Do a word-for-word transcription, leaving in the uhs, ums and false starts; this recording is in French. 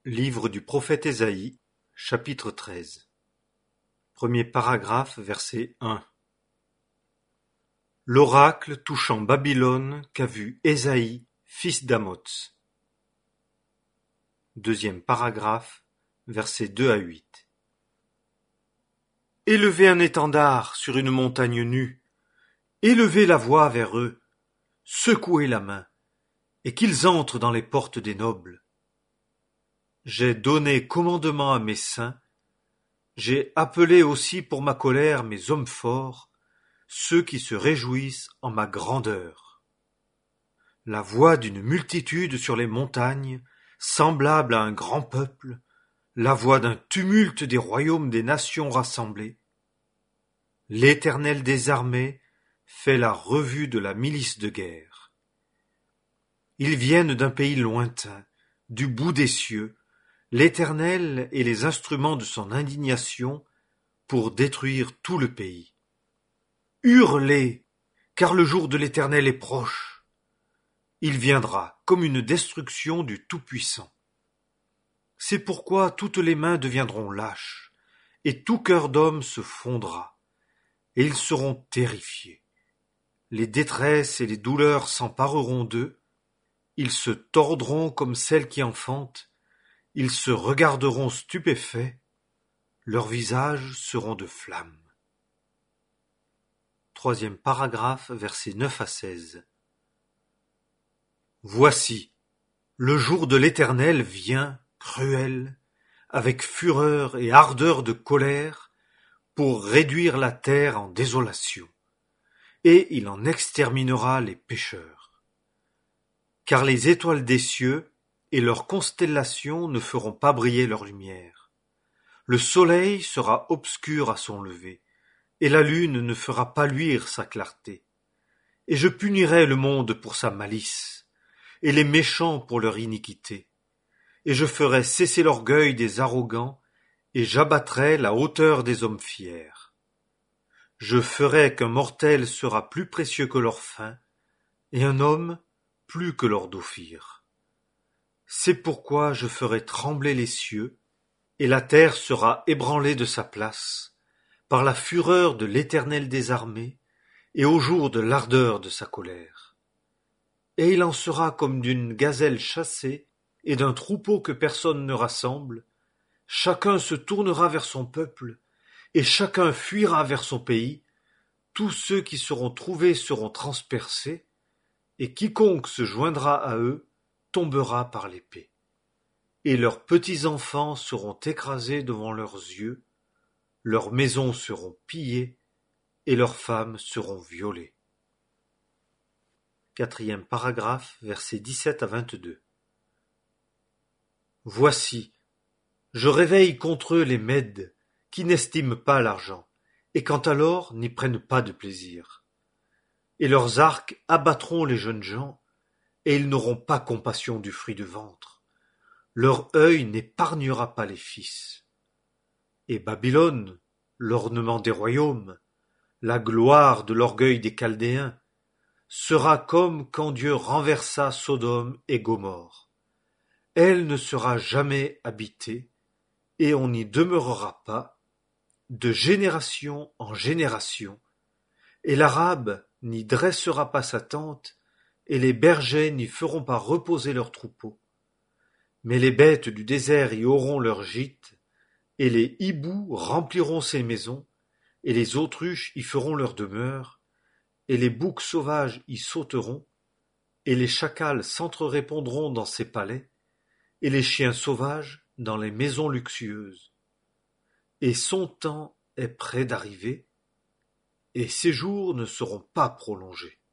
Livre du prophète Ésaïe, chapitre treize. Premier paragraphe, verset un. L'oracle touchant Babylone qu'a vu Ésaïe, fils d'Amoz. Deuxième paragraphe, versets deux à huit. Élevez un étendard sur une montagne nue, élevez la voix vers eux, secouez la main, et qu'ils entrent dans les portes des nobles. J'ai donné commandement à mes saints, j'ai appelé aussi pour ma colère mes hommes forts, ceux qui se réjouissent en ma grandeur. La voix d'une multitude sur les montagnes, semblable à un grand peuple, la voix d'un tumulte des royaumes des nations rassemblées. L'Éternel des armées fait la revue de la milice de guerre. Ils viennent d'un pays lointain, du bout des cieux, l'Éternel et les instruments de son indignation pour détruire tout le pays. Hurlez, car le jour de l'Éternel est proche. Il viendra comme une destruction du Tout-Puissant. C'est pourquoi toutes les mains deviendront lâches, et tout cœur d'homme se fondra, et ils seront terrifiés. Les détresses et les douleurs s'empareront d'eux, ils se tordront comme celles qui enfantent, ils se regarderont stupéfaits, leurs visages seront de flammes. Troisième paragraphe, versets neuf à seize. Voici, le jour de l'Éternel vient, cruel, avec fureur et ardeur de colère, pour réduire la terre en désolation, et il en exterminera les pécheurs. Car les étoiles des cieux et leurs constellations ne feront pas briller leur lumière. Le soleil sera obscur à son lever, et la lune ne fera pas luire sa clarté. Et je punirai le monde pour sa malice, et les méchants pour leur iniquité. Et je ferai cesser l'orgueil des arrogants, et j'abattrai la hauteur des hommes fiers. Je ferai qu'un mortel sera plus précieux que leur faim, et un homme plus que leur d'ophir. C'est pourquoi je ferai trembler les cieux, et la terre sera ébranlée de sa place, par la fureur de l'Éternel des armées, et au jour de l'ardeur de sa colère. Et il en sera comme d'une gazelle chassée, et d'un troupeau que personne ne rassemble, chacun se tournera vers son peuple, et chacun fuira vers son pays, tous ceux qui seront trouvés seront transpercés, et quiconque se joindra à eux tombera par l'épée. Et leurs petits-enfants seront écrasés devant leurs yeux, leurs maisons seront pillées, et leurs femmes seront violées. Quatrième paragraphe, versets dix-sept à vingt-deux. Voici, je réveille contre eux les Mèdes, qui n'estiment pas l'argent, et quant à l'or n'y prennent pas de plaisir. Et leurs arcs abattront les jeunes gens, et ils n'auront pas compassion du fruit du ventre. Leur œil n'épargnera pas les fils. Et Babylone, l'ornement des royaumes, la gloire de l'orgueil des Chaldéens, sera comme quand Dieu renversa Sodome et Gomorrhe. Elle ne sera jamais habitée, et on n'y demeurera pas, de génération en génération, et l'Arabe n'y dressera pas sa tente, et les bergers n'y feront pas reposer leurs troupeaux. Mais les bêtes du désert y auront leur gîte, et les hiboux rempliront ses maisons, et les autruches y feront leur demeure, et les boucs sauvages y sauteront, et les chacals s'entre-répondront dans ses palais, et les chiens sauvages dans les maisons luxueuses. Et son temps est près d'arriver, et ses jours ne seront pas prolongés.